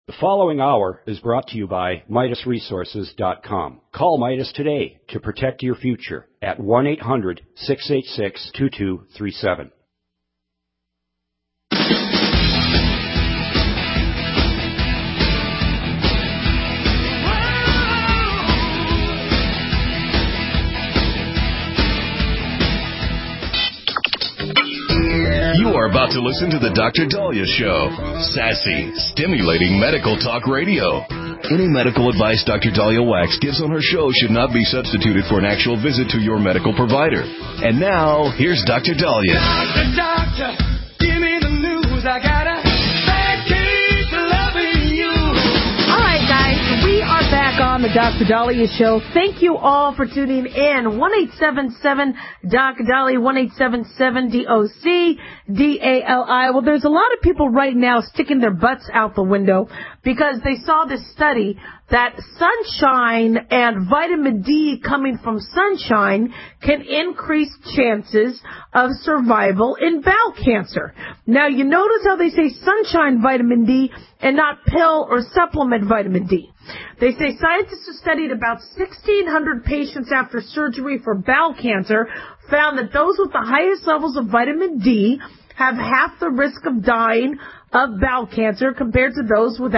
The following hour is brought to you by MidasResources.com. Call Midas today to protect your future at 1-800-686-2237. You are about to listen to the Dr. Daliah Show. Sassy, stimulating medical talk radio. Any medical advice Dr. Daliah Wax gives on her show should not be substituted for an actual visit to your medical provider. And now, here's Dr. Daliah. Doctor, give me the news. I gotta keep loving you. All right, guys, we are back on the Dr. Daliah Show. Thank you all for tuning in. 1-877-DOC-DALI, 1-877-DOC-DALI. Well, there's a lot of people right now sticking their butts out the window because they saw this study that sunshine and vitamin D coming from sunshine can increase chances of survival in bowel cancer. Now, you notice how they say sunshine vitamin D and not pill or supplement vitamin D. They say scientists who studied about 1,600 patients after surgery for bowel cancer found that those with the highest levels of vitamin D have half the risk of dying of bowel cancer compared to those with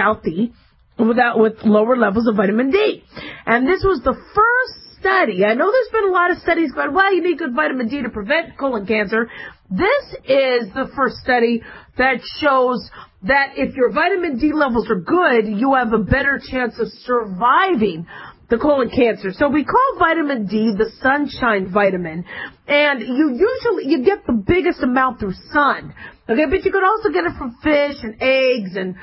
lower levels of vitamin D. And this was the first study. I know there's been a lot of studies going, well, you need good vitamin D to prevent colon cancer. This is the first study that shows that if your vitamin D levels are good, you have a better chance of surviving the colon cancer. So we call vitamin D the sunshine vitamin, and you get the biggest amount through sun. Okay, but you could also get it from fish and eggs and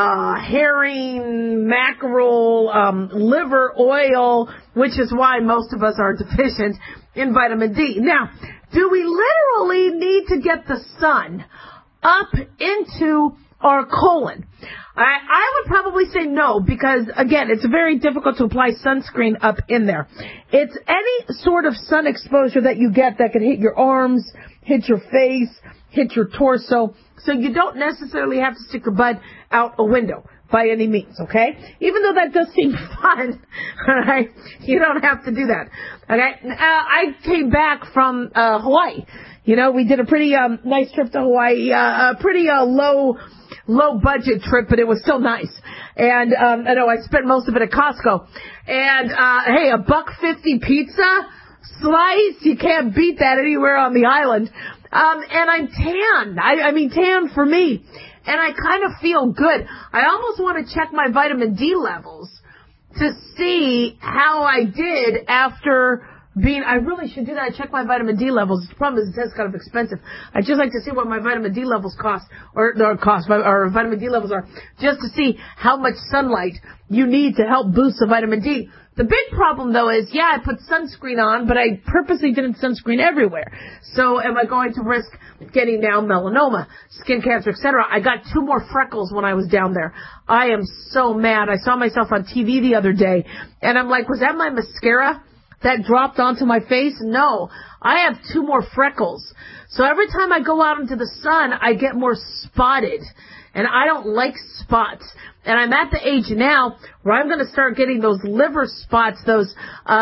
herring, mackerel, liver oil, which is why most of us are deficient in vitamin D. Now, do we literally need to get the sun up into our colon? I would probably say no, because, again, it's very difficult to apply sunscreen up in there. It's any sort of sun exposure that you get that can hit your arms, hit your face, hit your torso. So you don't necessarily have to stick your butt out a window by any means, okay? Even though that does seem fun, all right? You don't have to do that, okay? I came back from Hawaii. You know, we did a pretty nice trip to Hawaii, a pretty low budget trip, but it was still nice. And I know I spent most of it at Costco. And hey, $1.50 pizza slice, you can't beat that anywhere on the island. And I'm tan. I mean, tan for me. And I kind of feel good. I almost want to check my vitamin D levels to see how I did after I really should do that. I check my vitamin D levels. The problem is it's kind of expensive. I'd just like to see what my vitamin D levels or vitamin D levels are, just to see how much sunlight you need to help boost the vitamin D. The big problem, though, is, I put sunscreen on, but I purposely didn't sunscreen everywhere. So am I going to risk getting now melanoma, skin cancer, etc.? I got 2 more freckles when I was down there. I am so mad. I saw myself on TV the other day, and I'm like, was that my mascara that dropped onto my face? No, I have 2 more freckles. So every time I go out into the sun, I get more spotted. And I don't like spots. And I'm at the age now where I'm going to start getting those liver spots, those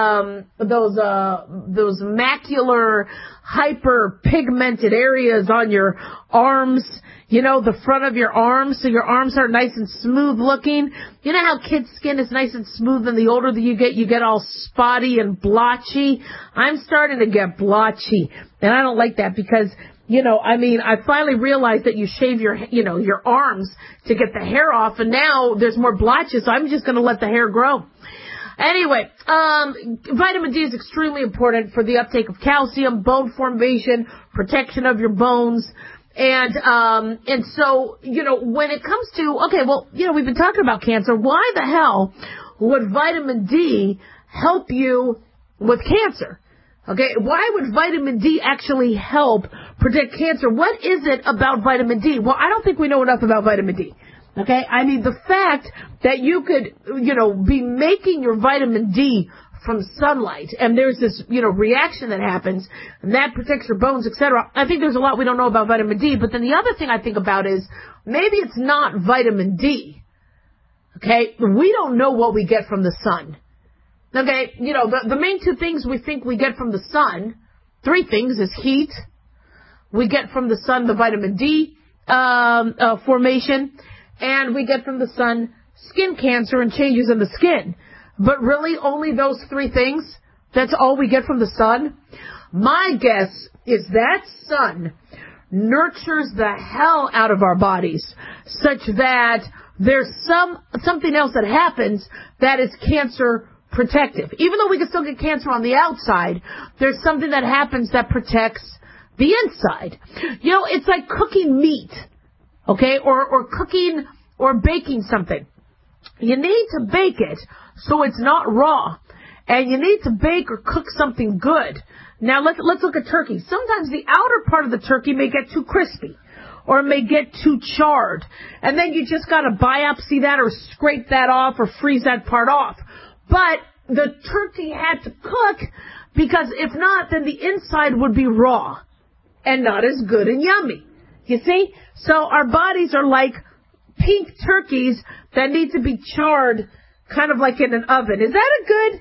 macular hyperpigmented areas on your arms, the front of your arms, so your arms are nice and smooth looking. You know how kids' skin is nice and smooth, and the older that you get all spotty and blotchy? I'm starting to get blotchy, and I don't like that because, I finally realized that you shave your arms to get the hair off, and now there's more blotches, so I'm just going to let the hair grow. Anyway, vitamin D is extremely important for the uptake of calcium, bone formation, protection of your bones. And so, when it comes to, we've been talking about cancer. Why the hell would vitamin D help you with cancer? Okay, why would vitamin D actually help predict cancer? What is it about vitamin D? Well, I don't think we know enough about vitamin D. Okay, I mean, the fact that you could, be making your vitamin D from sunlight, and there's this, reaction that happens, and that protects your bones, etc. I think there's a lot we don't know about vitamin D, but then the other thing I think about is maybe it's not vitamin D. Okay? We don't know what we get from the sun. Okay? You know, the main two things we think we get from the sun, three things, is heat. We get from the sun the vitamin D formation, and we get from the sun skin cancer and changes in the skin. But really, only those three things? That's all we get from the sun? My guess is that sun nurtures the hell out of our bodies, such that there's something else that happens that is cancer protective. Even though we can still get cancer on the outside, there's something that happens that protects the inside. You know, it's like cooking meat, okay, or cooking or baking something. You need to bake it so it's not raw, and you need to bake or cook something good. Now let's look at turkey. Sometimes the outer part of the turkey may get too crispy, or it may get too charred, and then you just got to biopsy that or scrape that off or freeze that part off. But the turkey had to cook, because if not, then the inside would be raw and not as good and yummy. You see? So our bodies are like pink turkeys that need to be charred kind of like in an oven. Is that a good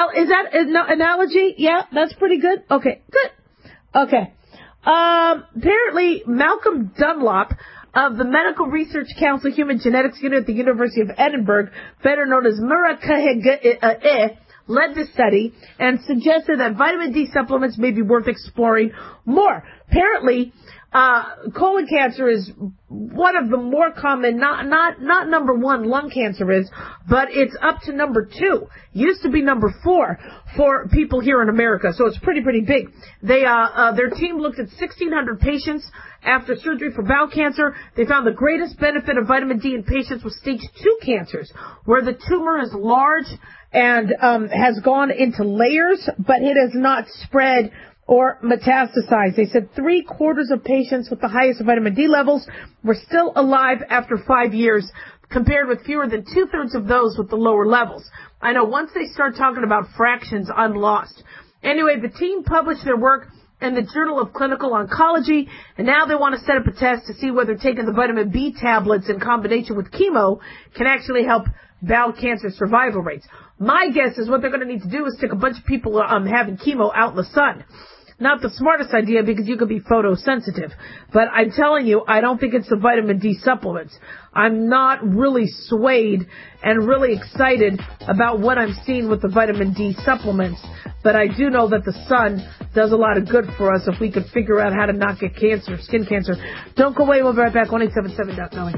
analogy? Yeah, that's pretty good. Okay, good. Okay. Apparently, Malcolm Dunlop of the Medical Research Council Human Genetics Unit at the University of Edinburgh, better known as Murakahege, led the study and suggested that vitamin D supplements may be worth exploring more. Apparently, colon cancer is one of the more common, not number one, lung cancer is, but it's up to number 2. Used to be number 4 for people here in America, so it's pretty big. Their team looked at 1,600 patients after surgery for bowel cancer. They found the greatest benefit of vitamin D in patients with stage 2 cancers, where the tumor is large and has gone into layers, but it has not spread or metastasized. They said 3/4 of patients with the highest vitamin D levels were still alive after 5 years, compared with fewer than 2/3 of those with the lower levels. I know once they start talking about fractions, I'm lost. Anyway, the team published their work in the Journal of Clinical Oncology, and now they want to set up a test to see whether taking the vitamin B tablets in combination with chemo can actually help bowel cancer survival rates. My guess is what they're going to need to do is stick a bunch of people having chemo out in the sun. Not the smartest idea, because you could be photosensitive. But I'm telling you, I don't think it's the vitamin D supplements. I'm not really swayed and really excited about what I'm seeing with the vitamin D supplements. But I do know that the sun does a lot of good for us if we could figure out how to not get cancer, skin cancer. Don't go away. We'll be right back. 1-877-DOC-NOLLY.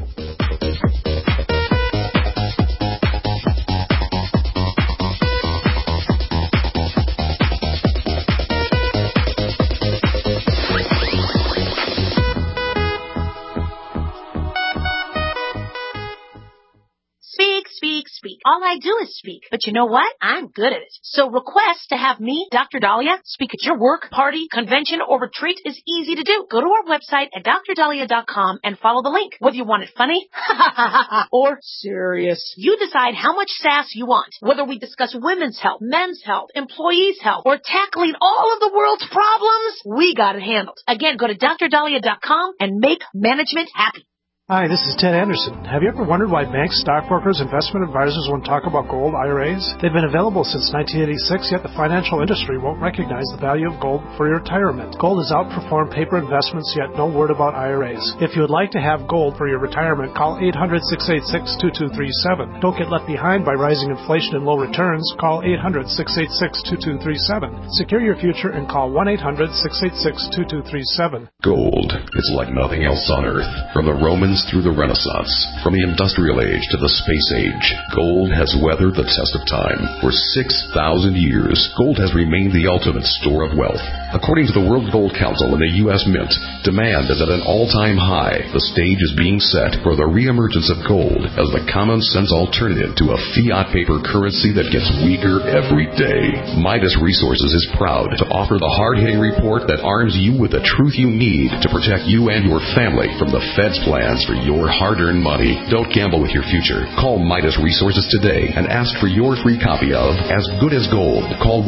Speak. All I do is speak. But you know what? I'm good at it. So request to have me, Dr. Dahlia, speak at your work, party, convention, or retreat is easy to do. Go to our website at drdahlia.com and follow the link. Whether you want it funny or serious, you decide how much sass you want. Whether we discuss women's health, men's health, employees' health, or tackling all of the world's problems, we got it handled. Again, go to drdahlia.com and make management happy. Hi, this is Ted Anderson. Have you ever wondered why banks, stockbrokers, investment advisors won't talk about gold IRAs? They've been available since 1986, yet the financial industry won't recognize the value of gold for your retirement. Gold has outperformed paper investments, yet no word about IRAs. If you would like to have gold for your retirement, call 800-686-2237. Don't get left behind by rising inflation and low returns. Call 800-686-2237. Secure your future and call 1-800-686-2237. Gold is like nothing else on Earth. From the Romans through the Renaissance, from the Industrial Age to the Space Age, gold has weathered the test of time. For 6,000 years, gold has remained the ultimate store of wealth. According to the World Gold Council and the U.S. Mint, demand is at an all-time high. The stage is being set for the reemergence of gold as the common-sense alternative to a fiat paper currency that gets weaker every day. Midas Resources is proud to offer the hard-hitting report that arms you with the truth you need to protect you and your family from the Fed's plans chance for your hard-earned money. Don't gamble with your future. Call Midas Resources today and ask for your free copy of As Good as Gold. Call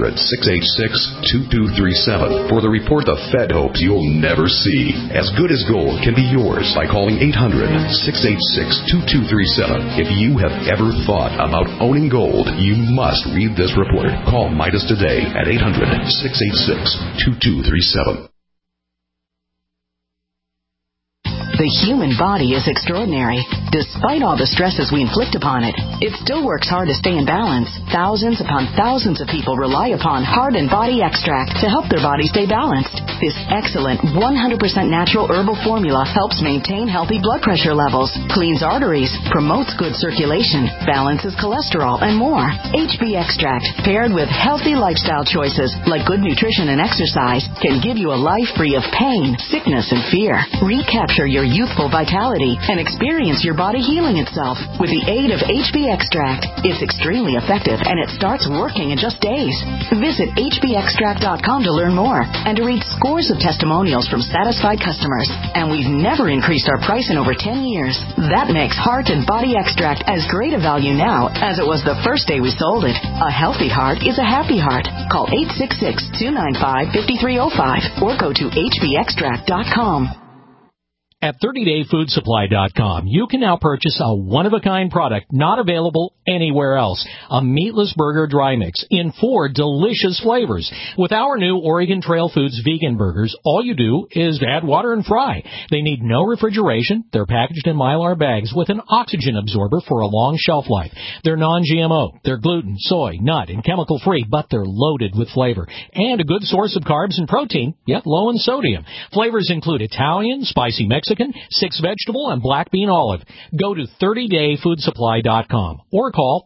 1-800-686-2237 for the report the Fed hopes you'll never see. As Good as Gold can be yours by calling 800-686-2237. If you have ever thought about owning gold, you must read this report. Call Midas today at 800-686-2237. The human body is extraordinary. Despite all the stresses we inflict upon it, it still works hard to stay in balance. Thousands upon thousands of people rely upon Heart and Body Extract to help their body stay balanced. This excellent 100% natural herbal formula helps maintain healthy blood pressure levels, cleans arteries, promotes good circulation, balances cholesterol, and more. HB Extract, paired with healthy lifestyle choices like good nutrition and exercise, can give you a life free of pain, sickness, and fear. Recapture your youthful vitality and experience your body healing itself with the aid of HB Extract. It's extremely effective and it starts working in just days. Visit hbextract.com to learn more and to read scores of testimonials from satisfied customers. And we've never increased our price in over 10 years. That makes Heart and Body Extract as great a value now as it was the first day we sold it. A healthy heart is a happy heart. Call 866-295-5305 or go to hbextract.com. At 30dayfoodsupply.com, you can now purchase a one-of-a-kind product not available anywhere else. A meatless burger dry mix in 4 delicious flavors. With our new Oregon Trail Foods vegan burgers, all you do is add water and fry. They need no refrigeration. They're packaged in Mylar bags with an oxygen absorber for a long shelf life. They're non-GMO. They're gluten, soy, nut, and chemical-free, but they're loaded with flavor. And a good source of carbs and protein, yet low in sodium. Flavors include Italian, spicy Mexican, 6 vegetable, and black bean olive. Go to 30dayfoodsupply.com or call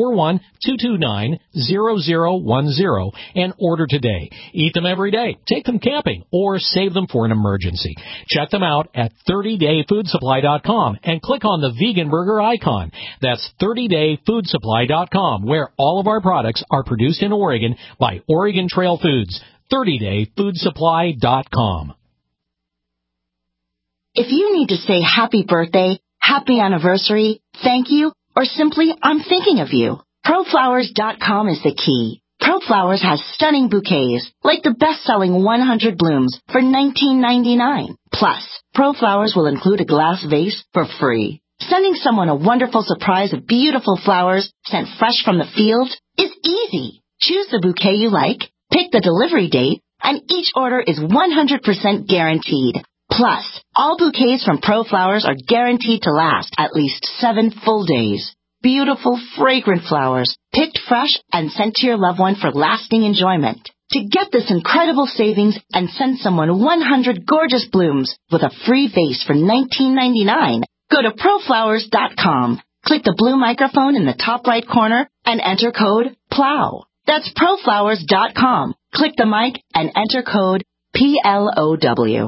541-229-0010 and order today. Eat them every day, take them camping, or save them for an emergency. Check them out at 30dayfoodsupply.com and click on the vegan burger icon. That's 30dayfoodsupply.com, where all of our products are produced in Oregon by Oregon Trail Foods. 30dayfoodsupply.com. If you need to say happy birthday, happy anniversary, thank you, or simply I'm thinking of you, ProFlowers.com is the key. ProFlowers has stunning bouquets, like the best-selling 100 blooms for $19.99. Plus, ProFlowers will include a glass vase for free. Sending someone a wonderful surprise of beautiful flowers sent fresh from the field is easy. Choose the bouquet you like, pick the delivery date, and each order is 100% guaranteed. Plus, all bouquets from ProFlowers are guaranteed to last at least 7 full days. Beautiful, fragrant flowers, picked fresh and sent to your loved one for lasting enjoyment. To get this incredible savings and send someone 100 gorgeous blooms with a free vase for $19.99, go to ProFlowers.com. Click the blue microphone in the top right corner and enter code PLOW. That's ProFlowers.com. Click the mic and enter code PLOW.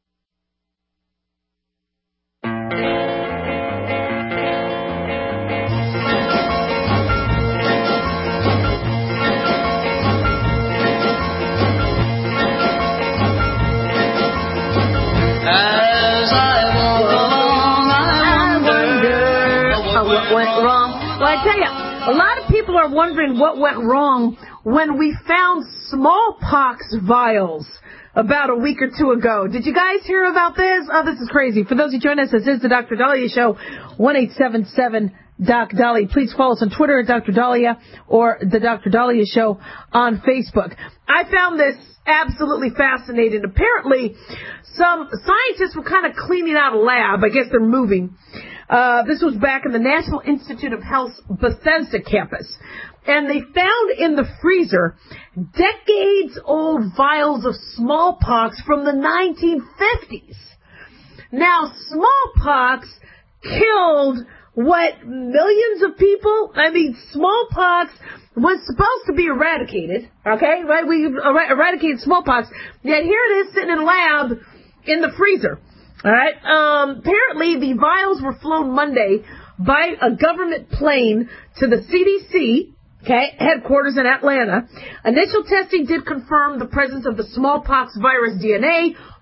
A lot of people are wondering what went wrong when we found smallpox vials about a week or two ago. Did you guys hear about this? Oh, this is crazy. For those who join us, this is the Dr. Dahlia Show, 1-877-Doc Dahlia. Please follow us on Twitter at Dr. Dahlia or the Dr. Dahlia Show on Facebook. I found this absolutely fascinating. Apparently, some scientists were kind of cleaning out a lab. I guess they're moving. This was back in the National Institute of Health's Bethesda campus. And they found in the freezer decades-old vials of smallpox from the 1950s. Now, smallpox killed, millions of people? I mean, smallpox was supposed to be eradicated, okay? Right? We eradicated smallpox. Yet here it is sitting in a lab in the freezer. All right. Apparently, the vials were flown Monday by a government plane to the CDC, headquarters in Atlanta. Initial testing did confirm the presence of the smallpox virus DNA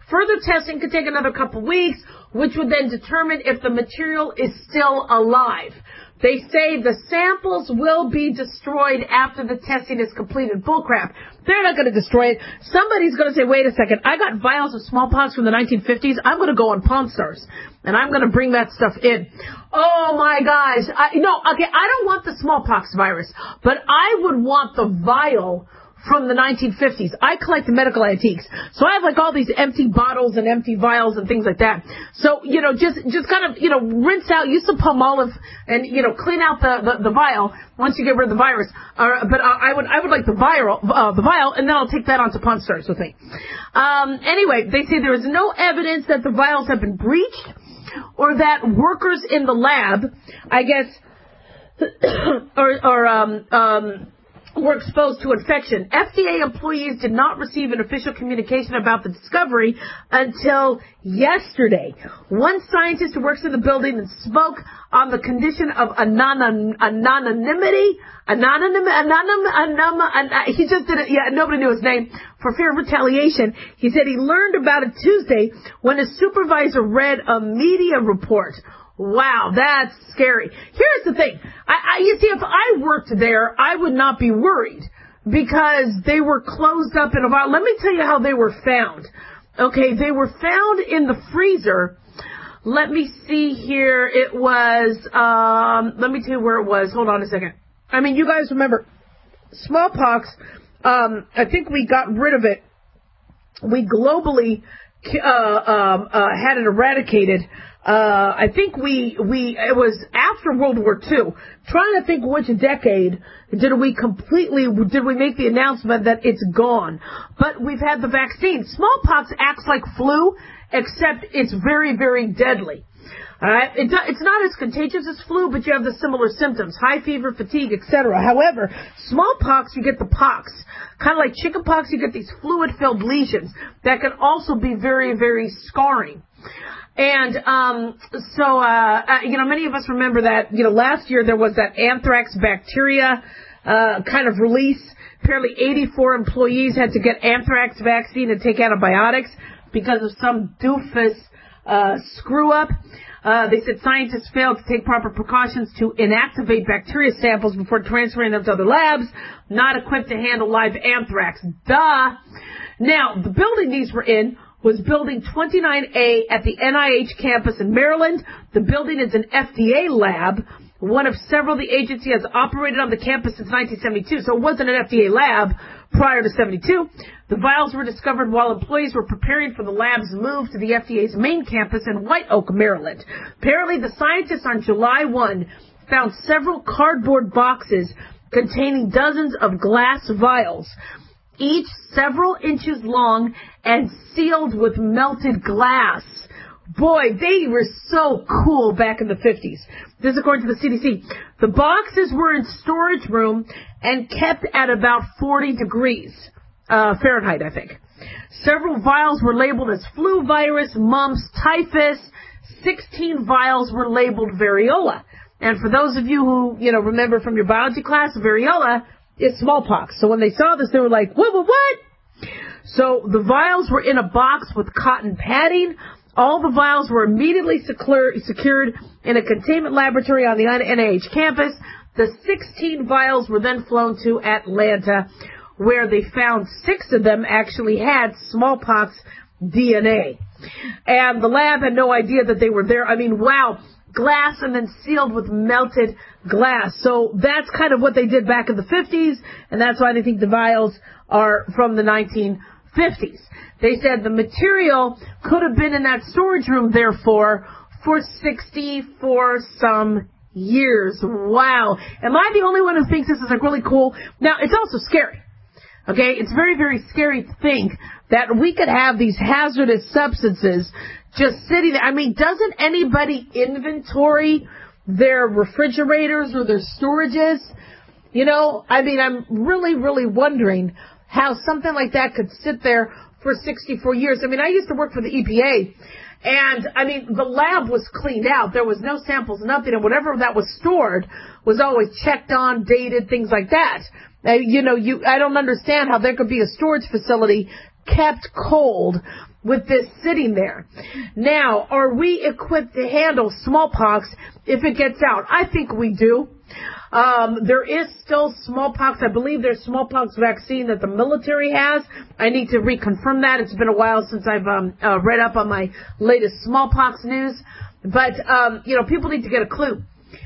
Further testing could take another couple weeks, which would then determine if the material is still alive. They say the samples will be destroyed after the testing is completed. Bullcrap. They're not going to destroy it. Somebody's going to say, wait a second, I got vials of smallpox from the 1950s. I'm going to go on Pawn Stars, and I'm going to bring that stuff in. Oh, my gosh. I don't want the smallpox virus, but I would want the vial from the 1950s. I collect medical antiques. So I have like all these empty bottles and empty vials and things like that. So, just kind of, rinse out, use some Palmolive and, clean out the vial once you get rid of the virus. But I would like the vial, and then I'll take that onto Pawn Stars with me. Anyway, they say there is no evidence that the vials have been breached or that workers in the lab, I guess, were exposed to infection. FDA employees did not receive an official communication about the discovery until yesterday. One scientist who works in the building and spoke on the condition of anonymity. He just did it. Yeah, nobody knew his name for fear of retaliation. He said he learned about it Tuesday when his supervisor read a media report. Wow, that's scary. Here's the thing. You see, if I worked there, I would not be worried because they were closed up in a vial. Let me tell you how they were found. Okay, they were found in the freezer. Let me see here. It was, let me tell you where it was. Hold on a second. I mean, you guys remember smallpox. I think we got rid of it. We globally had it eradicated. I think it was after World War II. Trying to think which decade did we make the announcement that it's gone. But we've had the vaccine. Smallpox acts like flu, except it's very, very deadly. Alright? It's not as contagious as flu, but you have the similar symptoms. High fever, fatigue, etc. However, smallpox, you get the pox. Kind of like chickenpox, you get these fluid-filled lesions that can also be very, very scarring. And, many of us remember that, last year there was that anthrax bacteria, kind of release. Apparently 84 employees had to get anthrax vaccine and take antibiotics because of some doofus, screw up. They said scientists failed to take proper precautions to inactivate bacteria samples before transferring them to other labs, not equipped to handle live anthrax. Duh! Now, the building these were in was Building 29A at the NIH campus in Maryland. The building is an FDA lab, one of several the agency has operated on the campus since 1972, so it wasn't an FDA lab prior to 72. The vials were discovered while employees were preparing for the lab's move to the FDA's main campus in White Oak, Maryland. Apparently, the scientists on July 1 found several cardboard boxes containing dozens of glass vials, each several inches long and sealed with melted glass. Boy, they were so cool back in the 50s. This is according to the CDC. The boxes were in storage room and kept at about 40 degrees Fahrenheit, I think. Several vials were labeled as flu virus, mumps, typhus. 16 vials were labeled variola. And for those of you who, remember from your biology class, variola is smallpox. So when they saw this, they were like, what? So the vials were in a box with cotton padding. All the vials were immediately secured in a containment laboratory on the NIH campus. The 16 vials were then flown to Atlanta, where they found 6 of them actually had smallpox DNA. And the lab had no idea that they were there. I mean, wow. Glass and then sealed with melted glass. So that's kind of what they did back in the 50s, and that's why they think the vials are from the 1950s. They said the material could have been in that storage room, therefore, for 64 some years. Wow. Am I the only one who thinks this is like really cool? Now, it's also scary. Okay? It's very, very scary to think that we could have these hazardous substances just sitting there. I mean, doesn't anybody inventory their refrigerators or their storages? I'm really, really wondering how something like that could sit there for 64 years. I mean, I used to work for the EPA, and, the lab was cleaned out. There was no samples, nothing, and whatever that was stored was always checked on, dated, things like that. I don't understand how there could be a storage facility kept cold with this sitting there. Now, are we equipped to handle smallpox if it gets out? I think we do. There is still smallpox. I believe there's smallpox vaccine that the military has. I need to reconfirm that. It's been a while since I've read up on my latest smallpox news. But, people need to get a clue.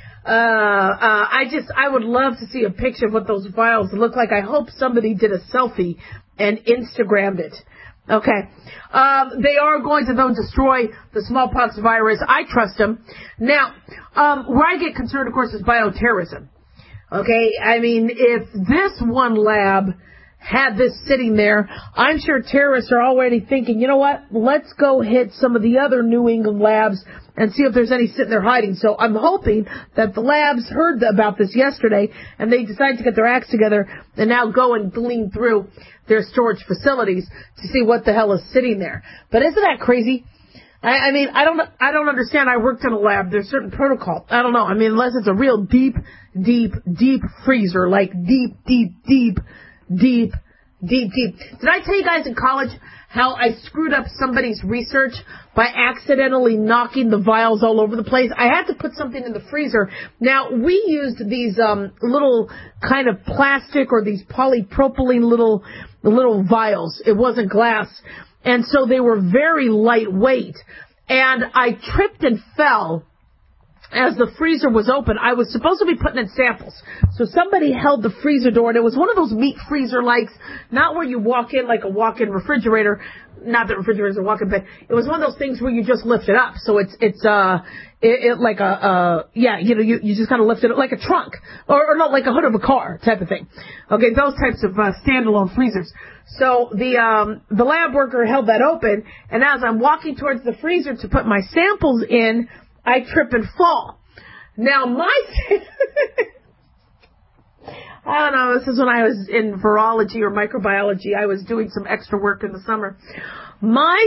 I would love to see a picture of what those vials look like. I hope somebody did a selfie and Instagrammed it. Okay. They are going to, though, destroy the smallpox virus. I trust them. Now, where I get concerned, of course, is bioterrorism. Okay. I mean, if this one lab had this sitting there, I'm sure terrorists are already thinking, you know what, let's go hit some of the other New England labs and see if there's any sitting there hiding. So I'm hoping that the labs heard about this yesterday and they decided to get their acts together and now go and glean through their storage facilities to see what the hell is sitting there. But isn't that crazy? I mean, I don't understand. I worked in a lab. There's certain protocol. I don't know. I mean, unless it's a real deep freezer, like deep. Did I tell you guys in college how I screwed up somebody's research by accidentally knocking the vials all over the place? I had to put something in the freezer. Now, we used these little kind of plastic or these polypropylene little vials. It wasn't glass. And so they were very lightweight. And I tripped and fell as the freezer was open. I was supposed to be putting in samples. So somebody held the freezer door, and it was one of those meat freezer likes, not where you walk in like a walk-in refrigerator, not that refrigerators are walk-in, but it was one of those things where you just lift it up. So it's like you just kind of lift it up like a trunk, or not like a hood of a car type of thing. Okay, those types of standalone freezers. So the lab worker held that open, and as I'm walking towards the freezer to put my samples in, I trip and fall. Now I don't know, this is when I was in virology or microbiology. I was doing some extra work in the summer. My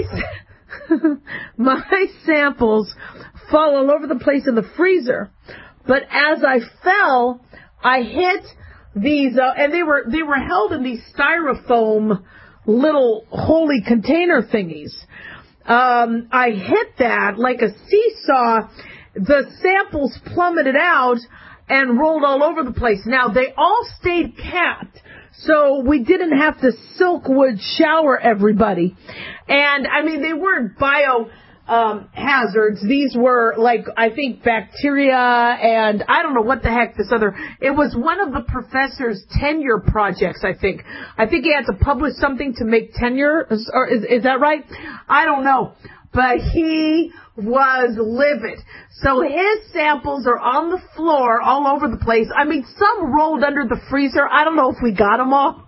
samples fall all over the place in the freezer. But as I fell, I hit these, and they were held in these styrofoam little holy container thingies. I hit that like a seesaw. The samples plummeted out and rolled all over the place. Now, they all stayed capped, so we didn't have to Silkwood shower everybody. And, I mean, they weren't hazards. These were, like, I think bacteria and I don't know what the heck this other. It was one of the professor's tenure projects, I think. I think he had to publish something to make tenure. Or is that right? I don't know. But he was livid. So his samples are on the floor all over the place. I mean, some rolled under the freezer. I don't know if we got them all.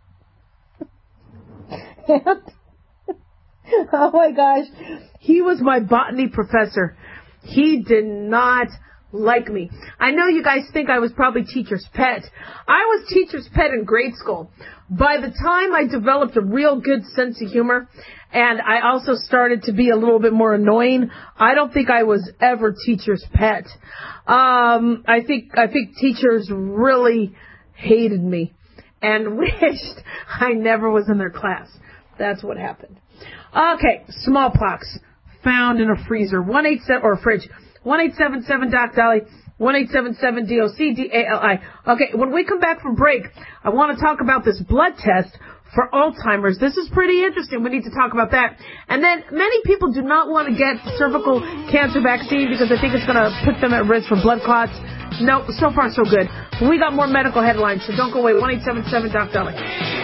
Oh my gosh. He was my botany professor. He did not like me. I know you guys think I was probably teacher's pet. I was teacher's pet in grade school. By the time I developed a real good sense of humor, and I also started to be a little bit more annoying, I don't think I was ever teacher's pet. I think teachers really hated me and wished I never was in their class. That's what happened. Okay, smallpox found in a freezer, or a fridge, 1-877-DOC-DOLLY, 1-877-DOC-DALI. Okay, when we come back from break, I want to talk about this blood test for Alzheimer's. This is pretty interesting. We need to talk about that. And then many people do not want to get cervical cancer vaccine because they think it's going to put them at risk for blood clots. No, so far so good. We got more medical headlines, so don't go away. 1-877-DOC-DOLLY.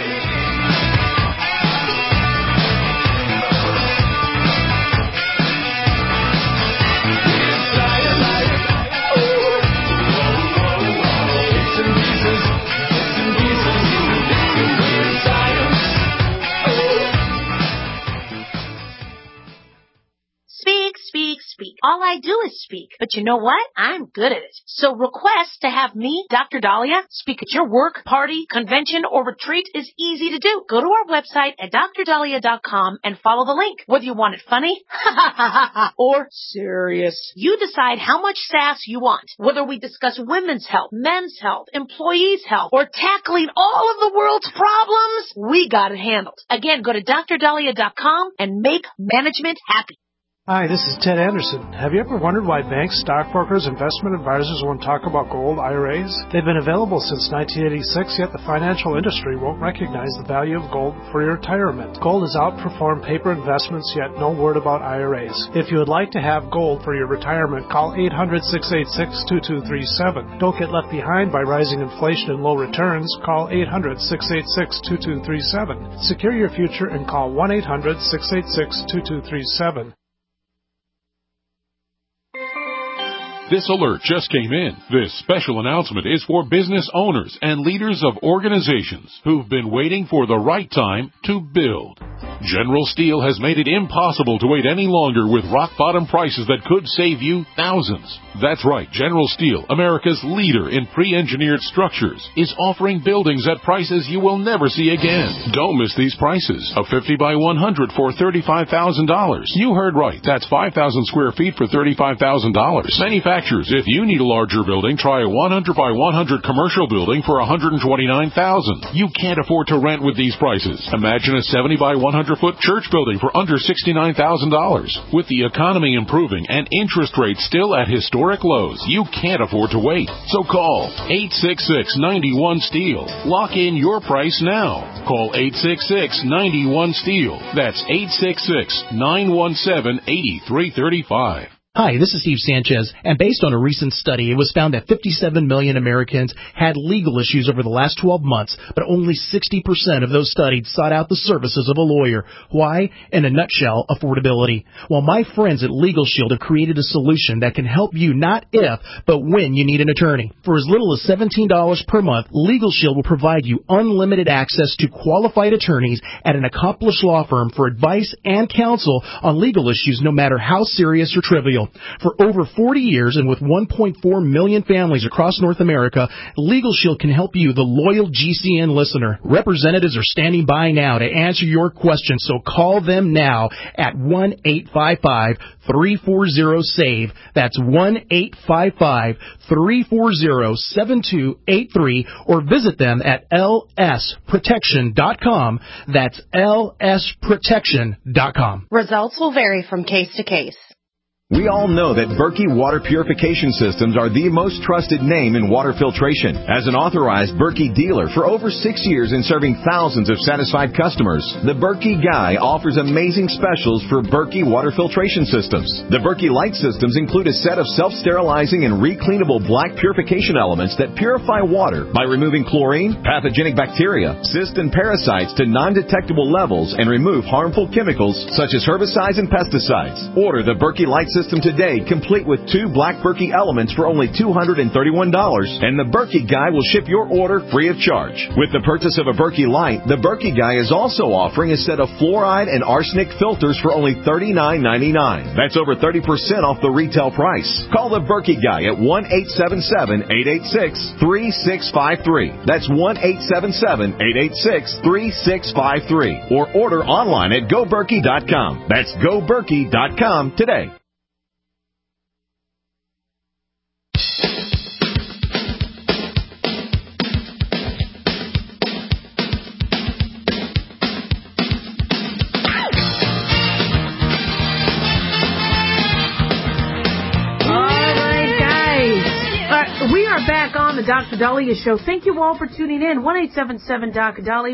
All all I do is speak. But you know what? I'm good at it. So request to have me, Dr. Dahlia, speak at your work, party, convention, or retreat is easy to do. Go to our website at drdahlia.com and follow the link. Whether you want it funny or serious, you decide how much sass you want. Whether we discuss women's health, men's health, employees' health, or tackling all of the world's problems, we got it handled. Again, go to drdahlia.com and make management happy. Hi, this is Ted Anderson. Have you ever wondered why banks, stockbrokers, investment advisors won't talk about gold IRAs? They've been available since 1986, yet the financial industry won't recognize the value of gold for your retirement. Gold has outperformed paper investments, yet no word about IRAs. If you would like to have gold for your retirement, call 800-686-2237. Don't get left behind by rising inflation and low returns. Call 800-686-2237. Secure your future and call 1-800-686-2237. This alert just came in. This special announcement is for business owners and leaders of organizations who've been waiting for the right time to build. General Steel has made it impossible to wait any longer with rock-bottom prices that could save you thousands. That's right, General Steel, America's leader in pre-engineered structures, is offering buildings at prices you will never see again. Don't miss these prices. A 50 by 100 for $35,000. You heard right. That's 5,000 square feet for $35,000. Manufacturers, if you need a larger building, try a 100 by 100 commercial building for $129,000. You can't afford to rent with these prices. Imagine a 70 by 100-foot church building for under $69,000. With the economy improving and interest rates still at historic lows, you can't afford to wait. So call 866-91-STEEL. Lock in your price now. Call 866-91-STEEL. That's 866-917-8335. Hi, this is Steve Sanchez, and based on a recent study, it was found that 57 million Americans had legal issues over the last 12 months, but only 60% of those studied sought out the services of a lawyer. Why? In a nutshell, affordability. Well, my friends at Legal Shield have created a solution that can help you not if, but when you need an attorney. For as little as $17 per month, Legal Shield will provide you unlimited access to qualified attorneys at an accomplished law firm for advice and counsel on legal issues no matter how serious or trivial. For over 40 years and with 1.4 million families across North America, Legal Shield can help you, the loyal GCN listener. Representatives are standing by now to answer your questions, so call them now at 1-855-340-SAVE. That's 1-855-340-7283, or visit them at lsprotection.com. That's lsprotection.com. Results will vary from case to case. We all know that Berkey Water Purification Systems are the most trusted name in water filtration. As an authorized Berkey dealer for over 6 years and serving thousands of satisfied customers, the Berkey Guy offers amazing specials for Berkey Water Filtration Systems. The Berkey Light Systems include a set of self-sterilizing and recleanable black purification elements that purify water by removing chlorine, pathogenic bacteria, cysts, and parasites to non-detectable levels and remove harmful chemicals such as herbicides and pesticides. Order the Berkey Light System today, complete with 2 black Berkey elements for only $231, and the Berkey Guy will ship your order free of charge. With the purchase of a Berkey Light, the Berkey Guy is also offering a set of fluoride and arsenic filters for only $39.99. That's over 30% off the retail price. Call the Berkey Guy at 1-877-886-3653. That's 1-877-886-3653. Or order online at GoBerkey.com. That's GoBerkey.com today. We are back on the Dr. Dahlia Show. Thank you all for tuning in. 1-877-Dr.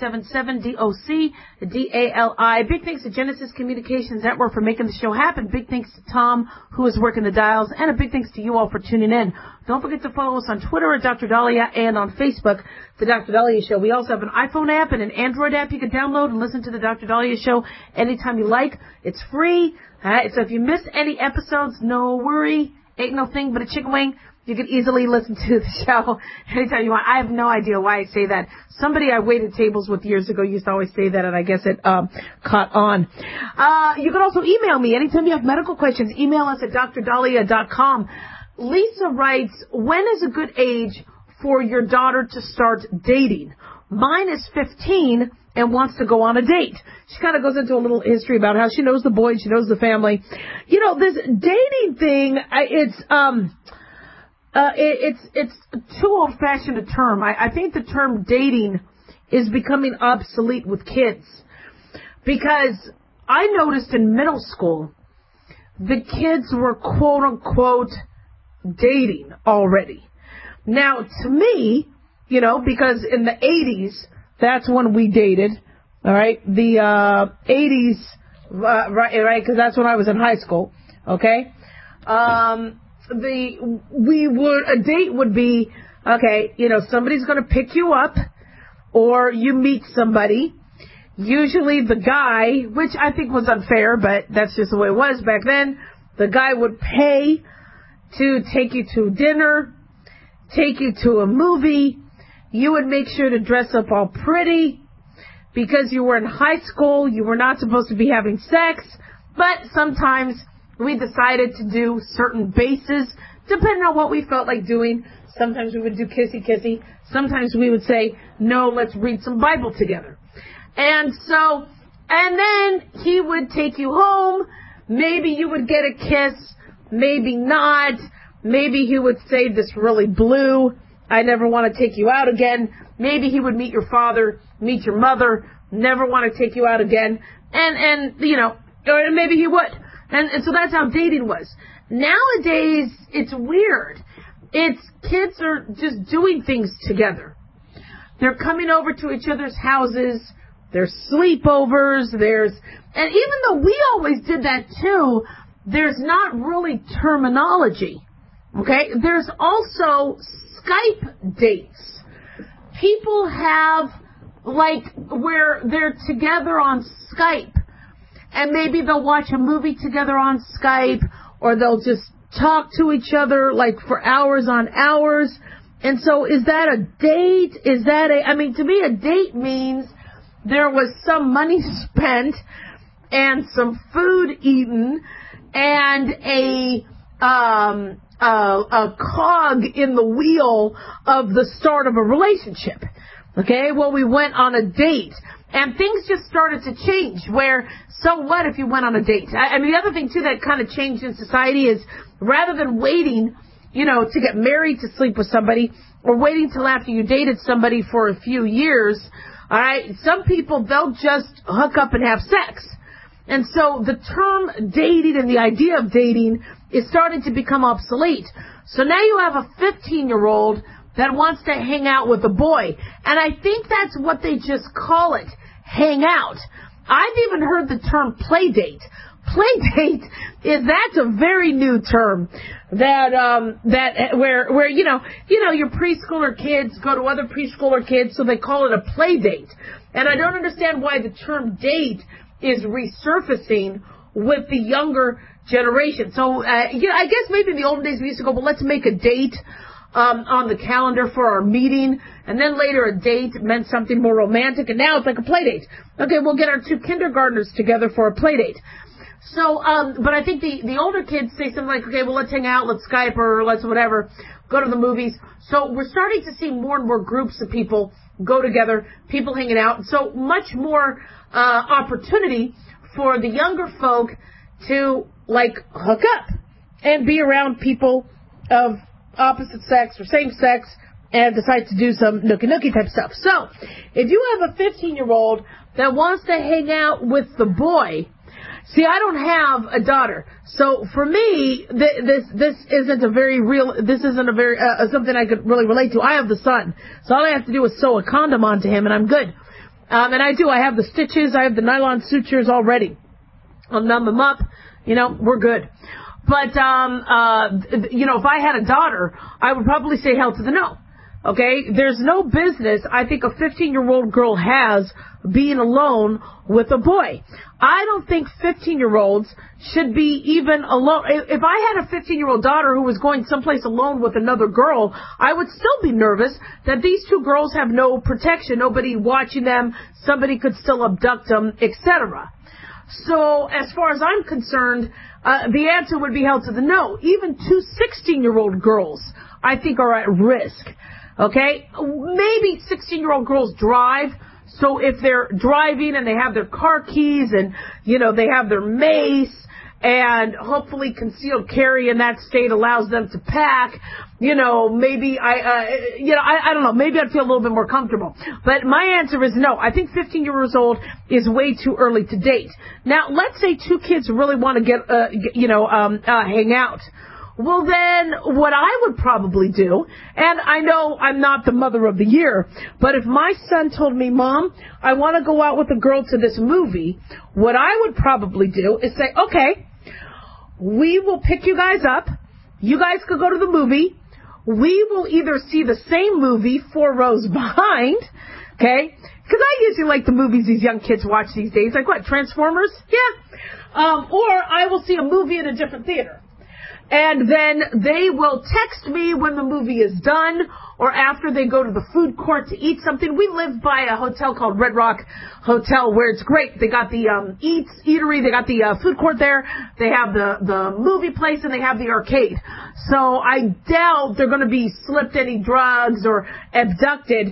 1-877-DOC-DALI. Big thanks to Genesis Communications Network for making the show happen. Big thanks to Tom, who is working the dials. And a big thanks to you all for tuning in. Don't forget to follow us on Twitter at Dr. Dahlia and on Facebook, The Dr. Dahlia Show. We also have an iPhone app and an Android app you can download and listen to The Dr. Dahlia Show anytime you like. It's free. So if you miss any episodes, no worry. Ain't no thing but a chicken wing. You can easily listen to the show anytime you want. I have no idea why I say that. Somebody I waited tables with years ago used to always say that, and I guess it caught on. You can also email me anytime you have medical questions. Email us at drdahlia.com. Lisa writes, when is a good age for your daughter to start dating? Mine is 15 and wants to go on a date. She kind of goes into a little history about how she knows the boy, she knows the family. You know, this dating thing, it's too old-fashioned a term. I think the term dating is becoming obsolete with kids, because I noticed in middle school the kids were quote-unquote dating already. Now, to me, you know, because in the 80s, that's when we dated, all right? The 80s, right, because that's when I was in high school, okay? A date would be, okay, you know, somebody's going to pick you up, or you meet somebody. Usually the guy, which I think was unfair, but that's just the way it was back then, the guy would pay to take you to dinner, take you to a movie. You would make sure to dress up all pretty. Because you were in high school, you were not supposed to be having sex, but sometimes we decided to do certain bases, depending on what we felt like doing. Sometimes we would do kissy-kissy. Sometimes we would say, no, let's read some Bible together. And then he would take you home. Maybe you would get a kiss, maybe not. Maybe he would say, this really blew. I never want to take you out again. Maybe he would meet your father, meet your mother, never want to take you out again. And you know, or maybe he would. And so that's how dating was. Nowadays, it's weird. Kids are just doing things together. They're coming over to each other's houses. There's sleepovers. And even though we always did that too, there's not really terminology. Okay? There's also Skype dates. People have, like, where they're together on Skype, and maybe they'll watch a movie together on Skype, or they'll just talk to each other, like, for hours on hours. And so is that a date? To me, a date means there was some money spent and some food eaten and a cog in the wheel of the start of a relationship. Okay, well, we went on a date, and things just started to change, where, so what if you went on a date? The other thing, too, that kind of changed in society is, rather than waiting, you know, to get married to sleep with somebody, or waiting till after you dated somebody for a few years, all right, some people, they'll just hook up and have sex. And so the term dating and the idea of dating is starting to become obsolete. So now you have a 15-year-old that wants to hang out with a boy. And I think that's what they just call it, hang out. I've even heard the term play date. Play date that's a very new term where you know your preschooler kids go to other preschooler kids, so they call it a play date. And I don't understand why the term date is resurfacing with the younger generation. So, I guess maybe in the olden days we used to go, well, let's make a date on the calendar for our meeting, and then later a date meant something more romantic, and now it's like a play date. Okay, we'll get our 2 kindergartners together for a play date. So, but I think the older kids say something like, okay, well, let's hang out, let's Skype, or let's whatever, go to the movies. So we're starting to see more and more groups of people go together, people hanging out. So much more opportunity for the younger folk to, like, hook up and be around people of opposite sex or same sex and decide to do some nookie type stuff. So, if you have a 15-year-old that wants to hang out with the boy, see, I don't have a daughter, so for me, this isn't something I could really relate to. I have the son, so all I have to do is sew a condom onto him, and I'm good. And I have the stitches, I have the nylon sutures already. I'll numb him up, we're good. But, if I had a daughter, I would probably say hell to the no. Okay? There's no business I think a 15-year-old girl has being alone with a boy. I don't think 15-year-olds should be even alone. If I had a 15-year-old daughter who was going someplace alone with another girl, I would still be nervous that these two girls have no protection, nobody watching them, somebody could still abduct them, etc. So as far as I'm concerned, the answer would be held to the no. Even two 16-year-old girls, I think, are at risk. Okay? Maybe 16-year-old girls drive. So if they're driving and they have their car keys and, they have their mace and hopefully concealed carry in that state allows them to pack, maybe I don't know, maybe I'd feel a little bit more comfortable. But my answer is no. I think 15 years old is way too early to date. Now, let's say two kids really want to hang out. Well, then what I would probably do, and I know I'm not the mother of the year, but if my son told me, Mom, I want to go out with a girl to this movie, what I would probably do is say, okay, we will pick you guys up. You guys could go to the movie. We will either see the same movie 4 rows behind, okay? Because I usually like the movies these young kids watch these days. Like what, Transformers? Yeah. Or I will see a movie in a different theater. And then they will text me when the movie is done or after they go to the food court to eat something. We live by a hotel called Red Rock Hotel where it's great. They got the eatery, they got the food court there, they have the movie place, and they have the arcade. So I doubt they're going to be slipped any drugs or abducted,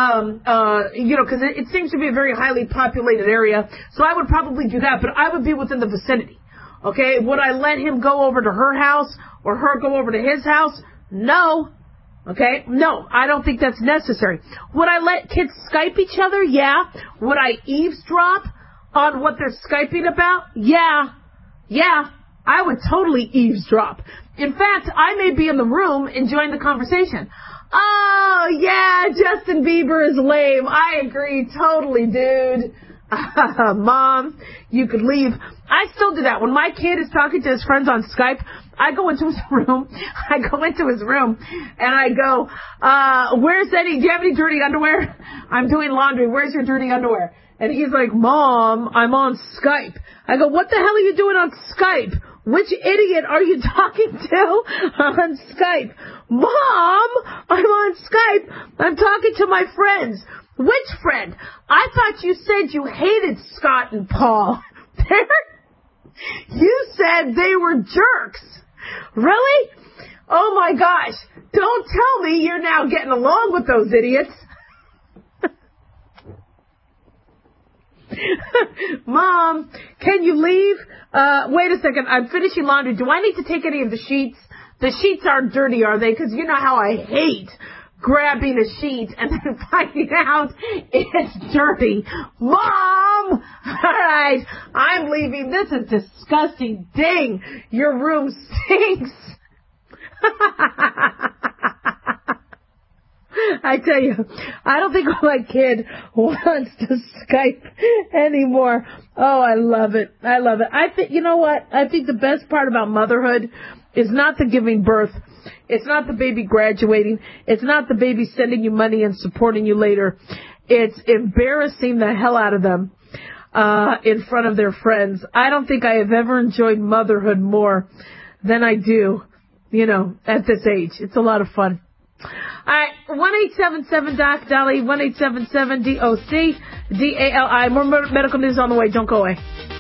because it seems to be a very highly populated area. So I would probably do that, but I would be within the vicinity. Okay, would I let him go over to her house or her go over to his house? No. Okay, no, I don't think that's necessary. Would I let kids Skype each other? Yeah. Would I eavesdrop on what they're Skyping about? Yeah. I would totally eavesdrop. In fact, I may be in the room enjoying the conversation. Oh, yeah, Justin Bieber is lame. I agree totally, dude. Mom, you could leave. I still do that. When my kid is talking to his friends on Skype, I go into his room and I go, where's Eddie? Do you have any dirty underwear? I'm doing laundry. Where's your dirty underwear? And he's like, Mom, I'm on Skype. I go, what the hell are you doing on Skype? Which idiot are you talking to on Skype? Mom, I'm on Skype. I'm talking to my friends. Which friend? I thought you said you hated Scott and Paul. You said they were jerks. Really? Oh my gosh. Don't tell me you're now getting along with those idiots. Mom, can you leave? Wait a second. I'm finishing laundry. Do I need to take any of the sheets? The sheets aren't dirty, are they? Because you know how I hate grabbing a sheet and then finding out it's dirty. Mom! All right, I'm leaving. This is disgusting. Dang, your room stinks. I tell you, I don't think my kid wants to Skype anymore. Oh, I love it. I think, you know what? I think the best part about motherhood is not the giving birth. It's not the baby graduating. It's not the baby sending you money and supporting you later. It's embarrassing the hell out of them in front of their friends. I don't think I have ever enjoyed motherhood more than I do, at this age. It's a lot of fun. All right, 1-877-DOC-DOLLY, 1-877-DOC-DALI. More medical news on the way. Don't go away.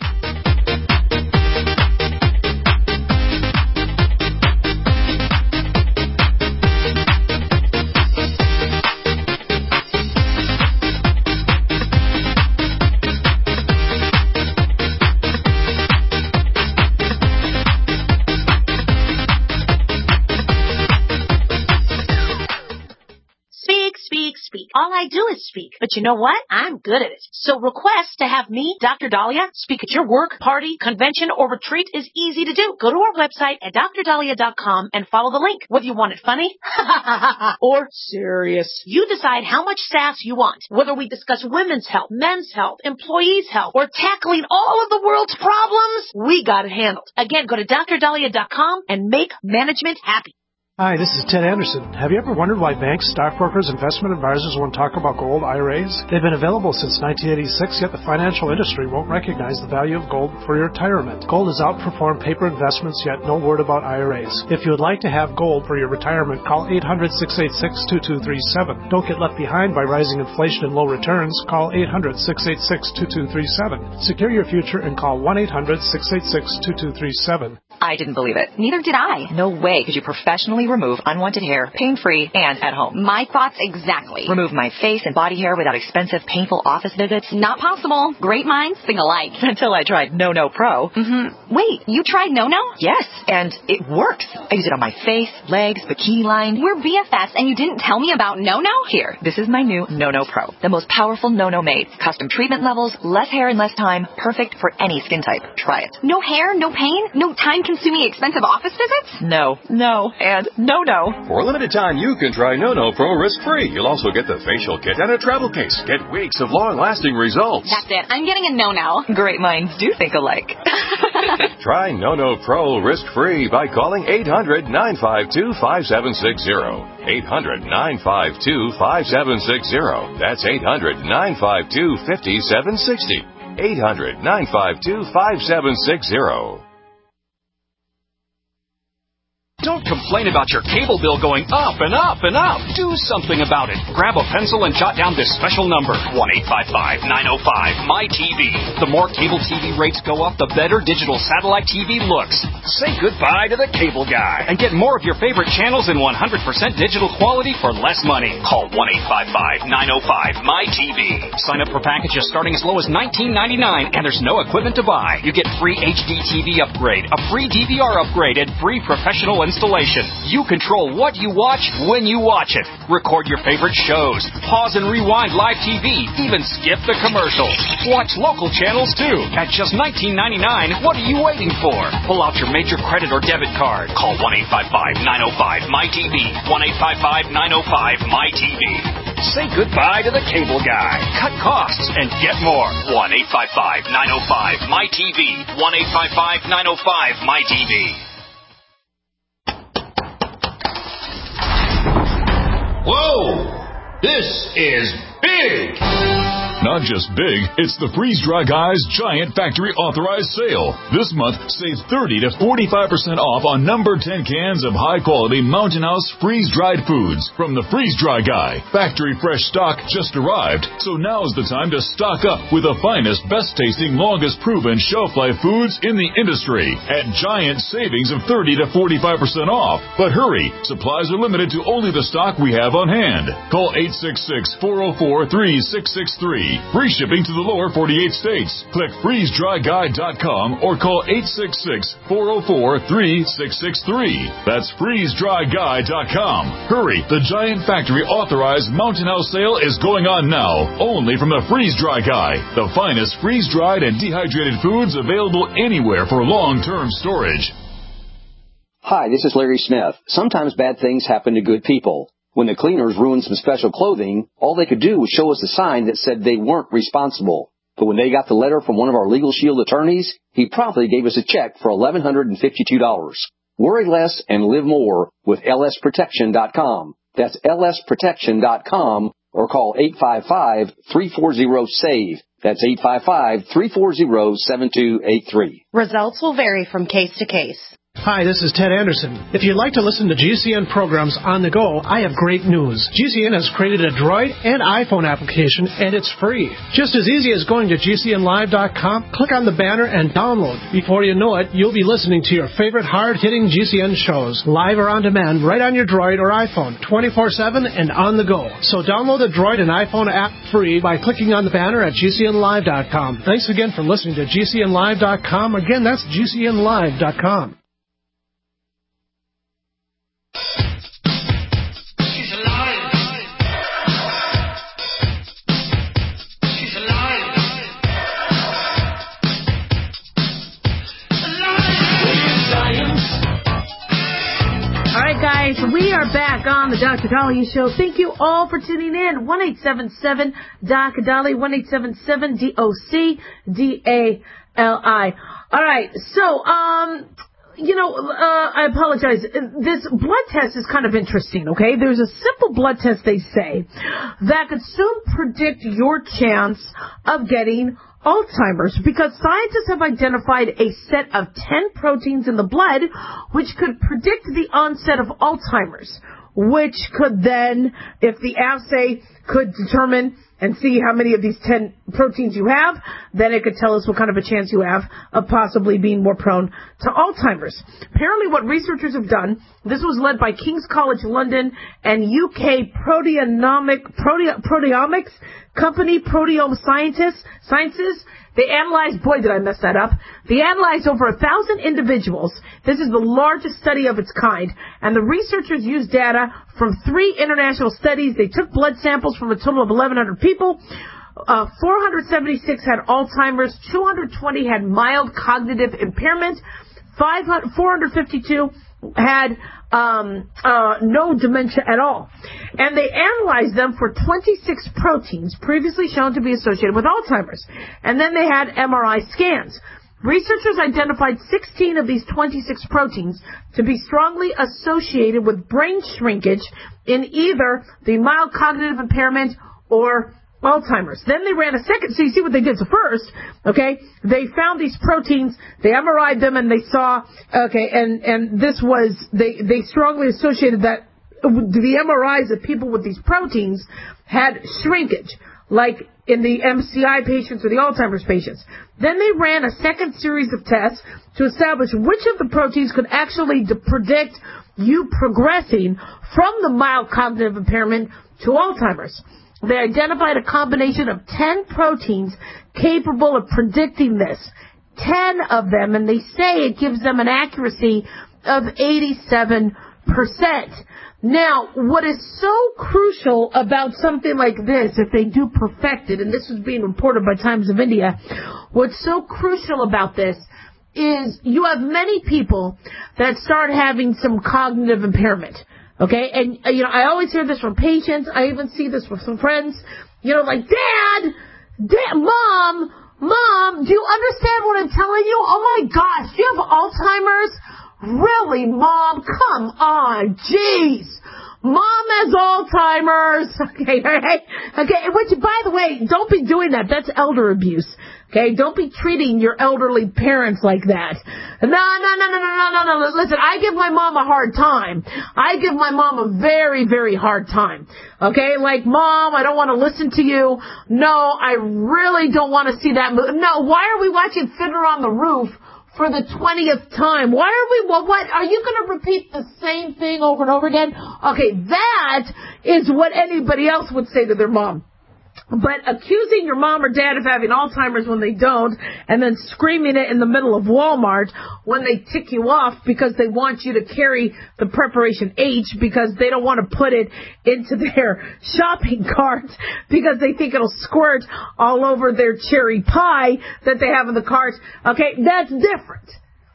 All I do is speak. But you know what? I'm good at it. So request to have me, Dr. Dahlia, speak at your work, party, convention, or retreat is easy to do. Go to our website at drdahlia.com and follow the link. Whether you want it funny or serious, you decide how much sass you want. Whether we discuss women's health, men's health, employees' health, or tackling all of the world's problems, we got it handled. Again, go to drdahlia.com and make management happy. Hi, this is Ted Anderson. Have you ever wondered why banks, stockbrokers, investment advisors won't talk about gold IRAs? They've been available since 1986, yet the financial industry won't recognize the value of gold for your retirement. Gold has outperformed paper investments, yet no word about IRAs. If you would like to have gold for your retirement, call 800-686-2237. Don't get left behind by rising inflation and low returns. Call 800-686-2237. Secure your future and call 1-800-686-2237. I didn't believe it. Neither did I. No way could you professionally remove unwanted hair, pain-free, and at home. My thoughts exactly. Remove my face and body hair without expensive, painful office visits? Not possible. Great minds think alike. Until I tried No Pro. Mm-hmm. Wait, you tried No? Yes, and it works. I use it on my face, legs, bikini line. We're BFFs, and you didn't tell me about No? Here, this is my new No Pro. The most powerful No made. Custom treatment levels, less hair in less time, perfect for any skin type. Try it. No hair, no pain, no time-consuming expensive office visits? No, and no. For a limited time, you can try No Pro risk-free. You'll also get the facial kit and a travel case. Get weeks of long-lasting results. That's it. I'm getting a No. Great minds do think alike. Try No Pro risk-free by calling 800-952-5760. 800-952-5760. That's 800-952-5760. 800-952-5760. Don't complain about your cable bill going up and up and up. Do something about it. Grab a pencil and jot down this special number, 1-855-905-MY-TV. The more cable TV rates go up, the better digital satellite TV looks. Say goodbye to the cable guy and get more of your favorite channels in 100% digital quality for less money. Call 1-855-905-MY-TV. Sign up for packages starting as low as $19.99, and there's no equipment to buy. You get free HD TV upgrade, a free DVR upgrade, and free professional installation. You control what you watch when you watch it. Record your favorite shows. Pause and rewind live TV. Even skip the commercials. Watch local channels too. At just $19.99, what are you waiting for? Pull out your major credit or debit card. Call 1-855-905-MY-TV. 1-855-905-MY-TV. Say goodbye to the cable guy. Cut costs and get more. 1-855-905-MY-TV. 1-855-905-MY-TV. Whoa! This is big! Not just big, it's the Freeze Dry Guy's Giant Factory Authorized Sale. This month, save 30 to 45% off on number 10 cans of high-quality Mountain House freeze-dried foods from the Freeze Dry Guy. Factory fresh stock just arrived, so now's the time to stock up with the finest, best-tasting, longest-proven shelf-life foods in the industry at giant savings of 30 to 45% off. But hurry, supplies are limited to only the stock we have on hand. Call 866-404-3663. Free shipping to the lower 48 states. Click freezedryguy.com or call 866-404-3663. That's freezedryguy.com. Hurry, the Giant Factory Authorized Mountain House sale is going on now, only from the Freeze Dry Guy, the finest freeze-dried and dehydrated foods available anywhere for long-term storage. Hi, this is Larry Smith. Sometimes bad things happen to good people. When the cleaners ruined some special clothing, all they could do was show us a sign that said they weren't responsible. But when they got the letter from one of our Legal Shield attorneys, he promptly gave us a check for $1,152. Worry less and live more with lsprotection.com. That's lsprotection.com or call 855-340-SAVE. That's 855-340-7283. Results will vary from case to case. Hi, this is Ted Anderson. If you'd like to listen to GCN programs on the go, I have great news. GCN has created a Droid and iPhone application, and it's free. Just as easy as going to GCNlive.com, click on the banner, and download. Before you know it, you'll be listening to your favorite hard-hitting GCN shows, live or on demand, right on your Droid or iPhone, 24/7 and on the go. So download the Droid and iPhone app free by clicking on the banner at GCNlive.com. Thanks again for listening to GCNlive.com. Again, that's GCNlive.com. Guys, we are back on the Dr. Dahlia Show. Thank you all for tuning in. 1-877-DOC-DALI, 1-877-DOC-DALI. All right, so I apologize. This blood test is kind of interesting, okay? There's a simple blood test, they say, that could soon predict your chance of getting Alzheimer's, because scientists have identified a set of 10 proteins in the blood which could predict the onset of Alzheimer's, which could then, if the assay could determine and see how many of these 10 proteins you have, then it could tell us what kind of a chance you have of possibly being more prone to Alzheimer's. Apparently what researchers have done, this was led by King's College London and UK proteomics company, Proteome Sciences. They analyzed, boy did I mess that up, they analyzed over 1,000 individuals. This is the largest study of its kind. And the researchers used data from 3 international studies. They took blood samples from a total of 1,100 people. 476 had Alzheimer's, 220 had mild cognitive impairment, 452 had no dementia at all. And they analyzed them for 26 proteins previously shown to be associated with Alzheimer's. And then they had MRI scans. Researchers identified 16 of these 26 proteins to be strongly associated with brain shrinkage in either the mild cognitive impairment or Alzheimer's. Then they ran a second, so you see what they did. So first, okay, they found these proteins, they MRI'd them, and they saw, okay, and this was, they strongly associated that the MRIs of people with these proteins had shrinkage, like in the MCI patients or the Alzheimer's patients. Then they ran a second series of tests to establish which of the proteins could actually predict you progressing from the mild cognitive impairment to Alzheimer's. They identified a combination of 10 proteins capable of predicting this. 10 of them, and they say it gives them an accuracy of 87%. Now, what is so crucial about something like this, if they do perfect it, and this is being reported by Times of India, what's so crucial about this is you have many people that start having some cognitive impairment. Okay, and, I always hear this from patients. I even see this with some friends, like, Dad, Mom, do you understand what I'm telling you? Oh my gosh, do you have Alzheimer's? Really, Mom? Come on, jeez. Mom has Alzheimer's. Okay, all right? Okay, which, by the way, don't be doing that. That's elder abuse. Okay, don't be treating your elderly parents like that. No. Listen, I give my mom a hard time. I give my mom a very, very hard time. Okay, like, Mom, I don't want to listen to you. No, I really don't want to see that movie. No, why are we watching Fiddler on the Roof for the 20th time? What are you going to repeat the same thing over and over again? Okay, that is what anybody else would say to their mom. But accusing your mom or dad of having Alzheimer's when they don't, and then screaming it in the middle of Walmart when they tick you off because they want you to carry the preparation H because they don't want to put it into their shopping cart because they think it'll squirt all over their cherry pie that they have in the cart. Okay, that's different.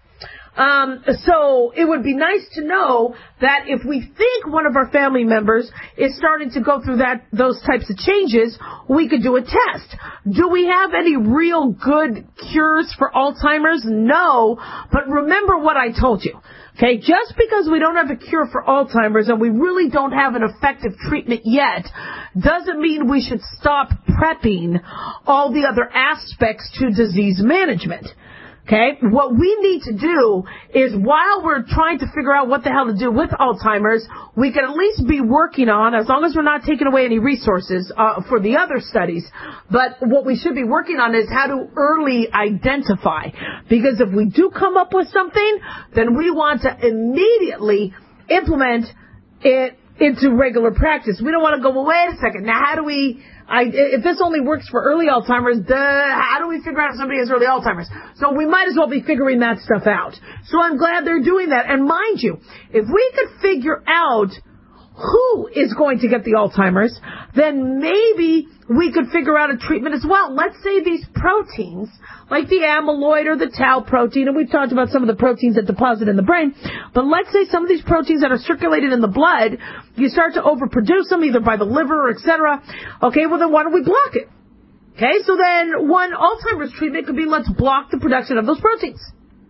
So it would be nice to know that if we think one of our family members is starting to go through those types of changes, we could do a test. Do we have any real good cures for Alzheimer's? No, but remember what I told you. Okay, just because we don't have a cure for Alzheimer's and we really don't have an effective treatment yet, doesn't mean we should stop prepping all the other aspects to disease management. Okay, what we need to do is, while we're trying to figure out what the hell to do with Alzheimer's, we can at least be working on, as long as we're not taking away any resources for the other studies, but what we should be working on is how to early identify. Because if we do come up with something, then we want to immediately implement it into regular practice. We don't want to go, well, wait a second, now how do we... if this only works for early Alzheimer's, how do we figure out if somebody has early Alzheimer's? So we might as well be figuring that stuff out. So I'm glad they're doing that. And mind you, if we could figure out who is going to get the Alzheimer's, then maybe we could figure out a treatment as well. Let's say these proteins, like the amyloid or the tau protein, and we've talked about some of the proteins that deposit in the brain, but let's say some of these proteins that are circulated in the blood, you start to overproduce them either by the liver or etc. Okay, well then why don't we block it? Okay, so then one Alzheimer's treatment could be, let's block the production of those proteins.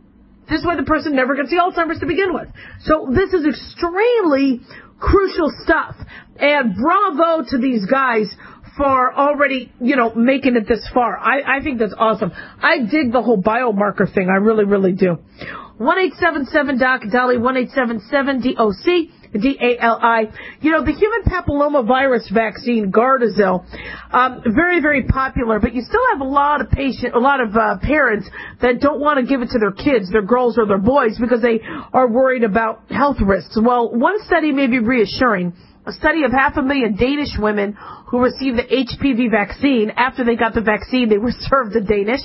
This way the person never gets the Alzheimer's to begin with. So this is extremely crucial stuff. And bravo to these guys for already, making it this far. I think that's awesome. I dig the whole biomarker thing. I really, really do. 1-877-DOC-DALI, 1-877-DOC. DALI. The human papillomavirus vaccine, Gardasil, very, very popular, but you still have a lot of parents that don't want to give it to their kids, their girls or their boys, because they are worried about health risks. Well, one study may be reassuring. A study of 500,000 Danish women who received the HPV vaccine. After they got the vaccine, they were served the Danish.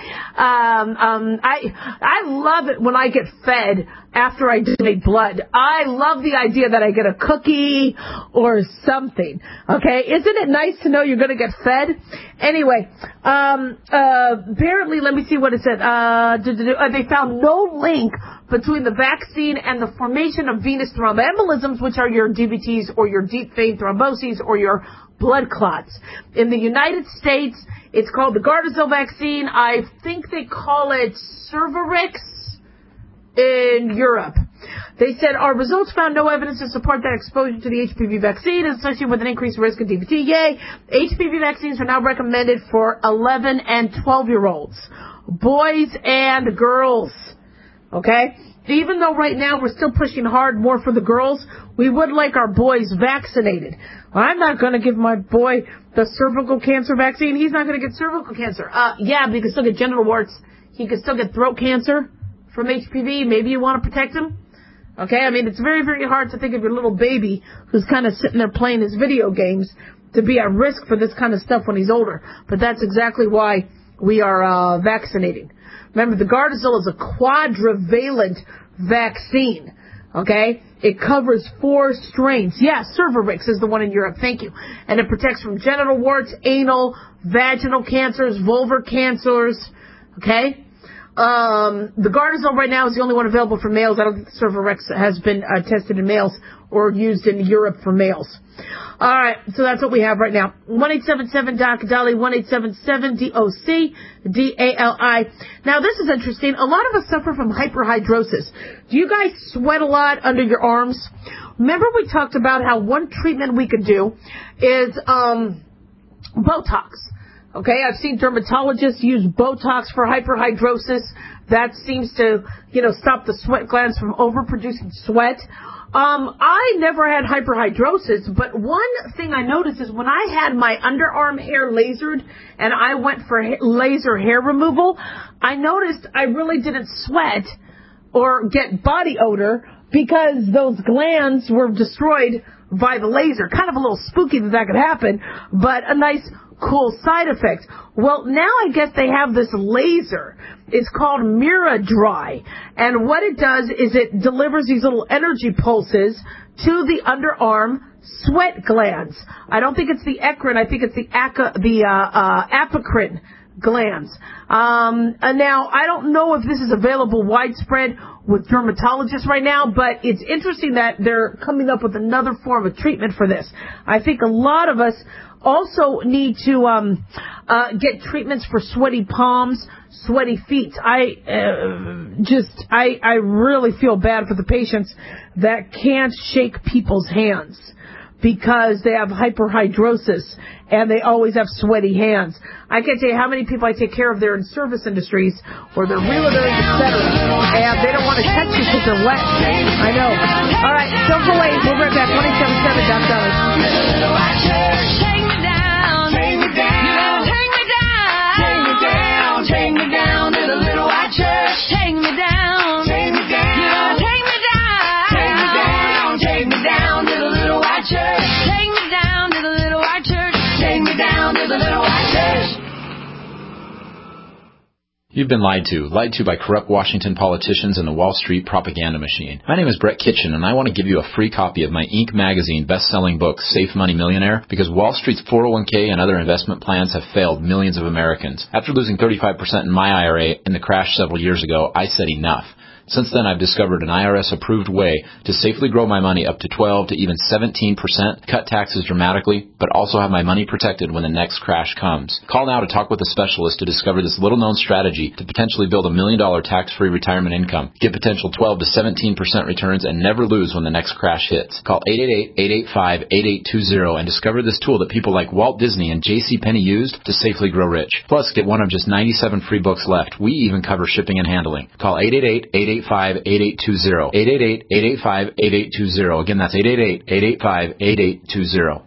I love it when I get fed after I donate blood. I love the idea that I get a cookie or something. Okay, isn't it nice to know you're going to get fed? Anyway, apparently, let me see what it said. They found no link between the vaccine and the formation of venous thromboembolisms, which are your DVTs or your deep vein thromboses or your blood clots. In the United States, it's called the Gardasil vaccine. I think they call it Cervarix in Europe. They said, our results found no evidence to support that exposure to the HPV vaccine is associated with an increased risk of DVT. Yay! HPV vaccines are now recommended for 11 and 12-year-olds, boys and girls. Okay? Even though right now we're still pushing hard more for the girls, we would like our boys vaccinated. I'm not going to give my boy the cervical cancer vaccine. He's not going to get cervical cancer. Yeah, but he can still get genital warts. He can still get throat cancer from HPV. Maybe you want to protect him. Okay? I mean, it's very, very hard to think of your little baby who's kind of sitting there playing his video games to be at risk for this kind of stuff when he's older. But that's exactly why we are vaccinating. Remember, the Gardasil is a quadrivalent vaccine, okay? It covers 4 strains. Yeah, Cervarix is the one in Europe, thank you. And it protects from genital warts, anal, vaginal cancers, vulvar cancers, okay? The Gardasil right now is the only one available for males. I don't think the Cervarix has been tested in males or used in Europe for males. All right, so that's what we have right now. 1-877-DOC-DALI, 1-877-DOC-DALI. Now, this is interesting. A lot of us suffer from hyperhidrosis. Do you guys sweat a lot under your arms? Remember we talked about how one treatment we could do is Botox. Okay, I've seen dermatologists use Botox for hyperhidrosis. That seems to, stop the sweat glands from overproducing sweat. I never had hyperhidrosis, but one thing I noticed is when I had my underarm hair lasered and I went for laser hair removal, I noticed I really didn't sweat or get body odor because those glands were destroyed by the laser. Kind of a little spooky that could happen, but a nice cool side effect. Well, now I guess they have this laser. It's called Miradry. And what it does is it delivers these little energy pulses to the underarm sweat glands. I don't think it's the eccrine. I think it's the apocrine glands. And now, I don't know if this is available widespread with dermatologists right now, but it's interesting that they're coming up with another form of treatment for this. I think a lot of us also need to get treatments for sweaty palms, sweaty feet. I really feel bad for the patients that can't shake people's hands because they have hyperhidrosis and they always have sweaty hands. I can't tell you how many people I take care of there in service industries or they're realtors, etc., and they don't want to touch you because they're wet. I know. All right, don't go away. We'll be right back. 1-877-DOC-DALI. Take me down, take me down, take me down to the little white church. Take me down, take me down, take me down, take me down, take me down to the little white church. Take me down to the little white church. Take me down to the little white church. You've been lied to by corrupt Washington politicians and the Wall Street propaganda machine. My name is Brett Kitchen, and I want to give you a free copy of my Inc. magazine best-selling book, Safe Money Millionaire, because Wall Street's 401k and other investment plans have failed millions of Americans. After losing 35% in my IRA in the crash several years ago, I said enough. Since then, I've discovered an IRS-approved way to safely grow my money up to 12 to even 17%, cut taxes dramatically, but also have my money protected when the next crash comes. Call now to talk with a specialist to discover this little-known strategy to potentially build $1 million tax-free retirement income. Get potential 12 to 17% returns and never lose when the next crash hits. Call 888-885-8820 and discover this tool that people like Walt Disney and J.C. Penney used to safely grow rich. Plus, get one of just 97 free books left. We even cover shipping and handling. Call 888-885-8820. 888-885-8820. Again, that's 888-885-8820.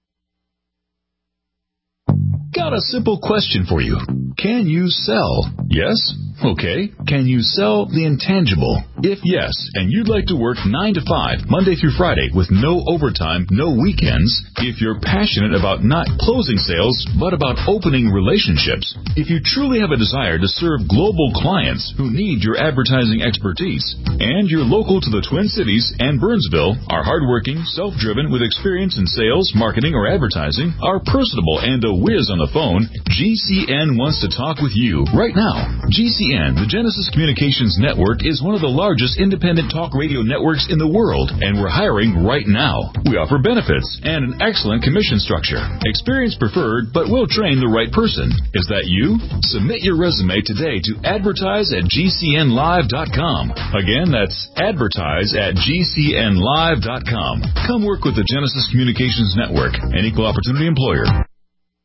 Got a simple question for you. Can you sell? Yes? Okay. Can you sell the intangible? If yes, and you'd like to work 9 to 5, Monday through Friday, with no overtime, no weekends, if you're passionate about not closing sales, but about opening relationships, if you truly have a desire to serve global clients who need your advertising expertise, and you're local to the Twin Cities and Burnsville, are hardworking, self-driven, with experience in sales, marketing, or advertising, are personable, and a whiz on the phone, GCN wants to talk with you right now. GCN, the Genesis Communications Network, is one of the largest independent talk radio networks in the world, and we're hiring right now. We offer benefits and an excellent commission structure. Experience preferred, but we'll train the right person. Is that you? Submit your resume today to advertise@gcnlive.com. Again, that's advertise@gcnlive.com. Come work with the Genesis Communications Network, an equal opportunity employer.